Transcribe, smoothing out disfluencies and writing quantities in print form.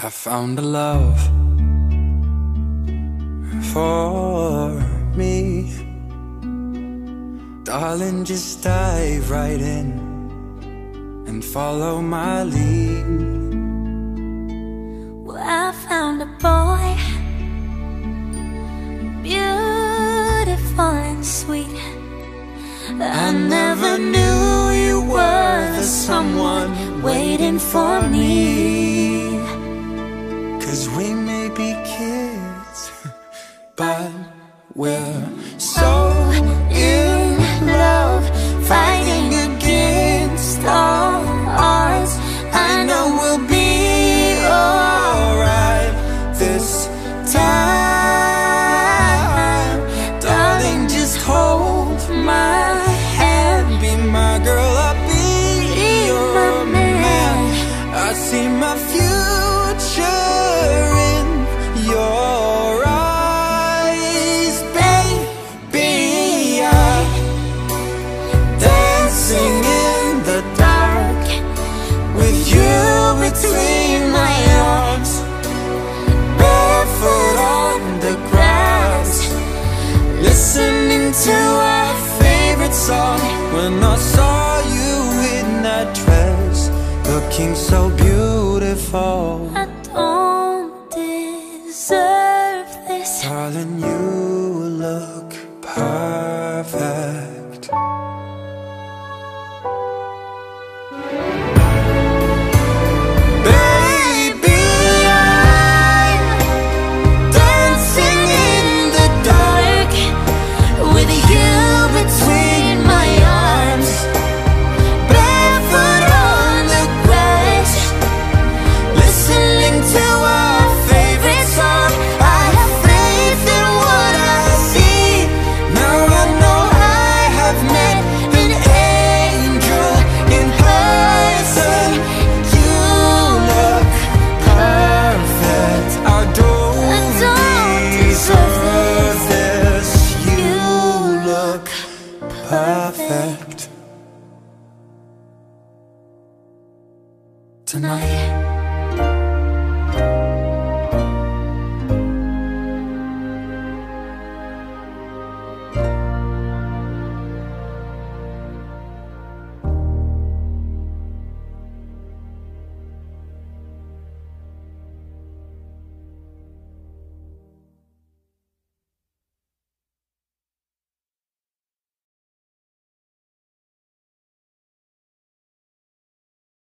I found a love for me. Darling, just dive right in and follow my lead. Well, I found a boy, beautiful and sweet. I never knew you were the someone waiting for me. 'Cause we may be kids, but we're